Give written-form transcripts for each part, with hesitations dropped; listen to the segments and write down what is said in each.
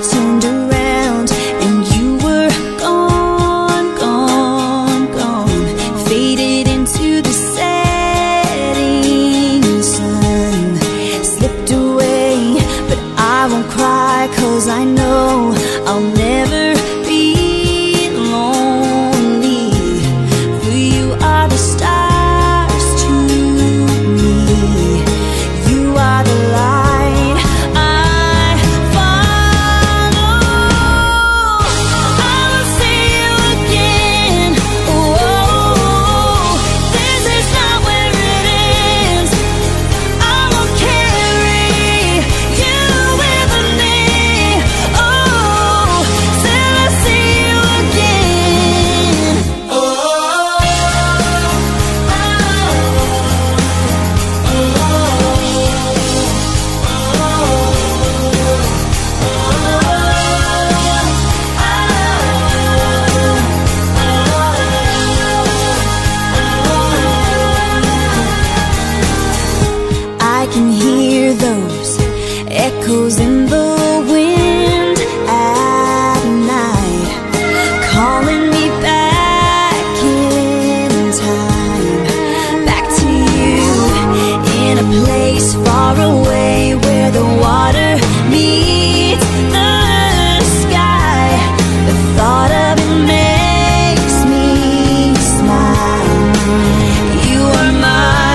turned around and you were gone, gone, gone. Faded into the setting sun. Slipped away, but I won't cry, 'cause I know I'll never be lonely. For you are the stars to me. You are the light I follow. I will see you again. Oh, this is not where it ends. I will carry you with me. Oh, till I see you again. I can hear those echoes in the wind at night, calling me back in time, back to you, in a place far away where the water meets the sky. The thought of it makes me smile. You are my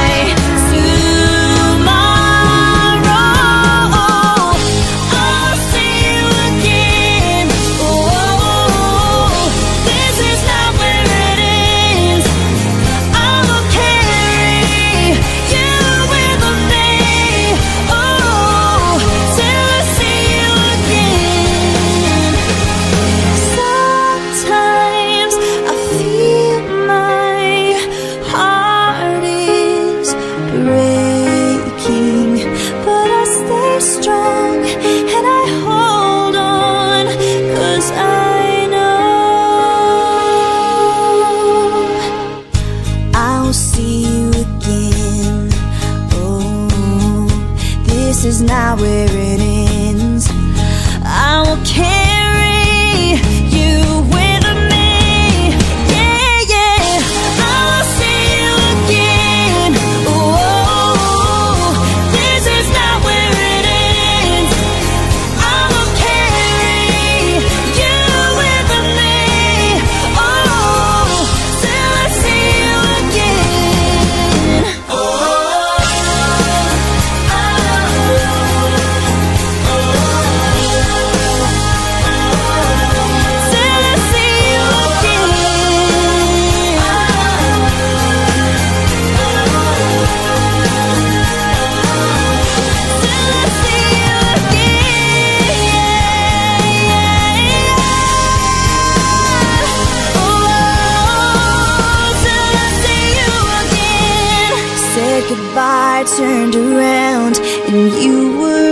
tomorrow. I'll see you again. Oh, this is not where it ends. I will carry you with me. Oh, till I see you again. Sometimes I feel my heart is breaking, but I stay strong and I hold on, 'cause I know I'll see you again. Oh, this is not where it ends. I will carry you with me. Yeah, yeah. I will see you again. Oh, this is not where it ends. I will carry you with me. Oh, till I see you again. Till I see you Said goodbye, turned around, and you were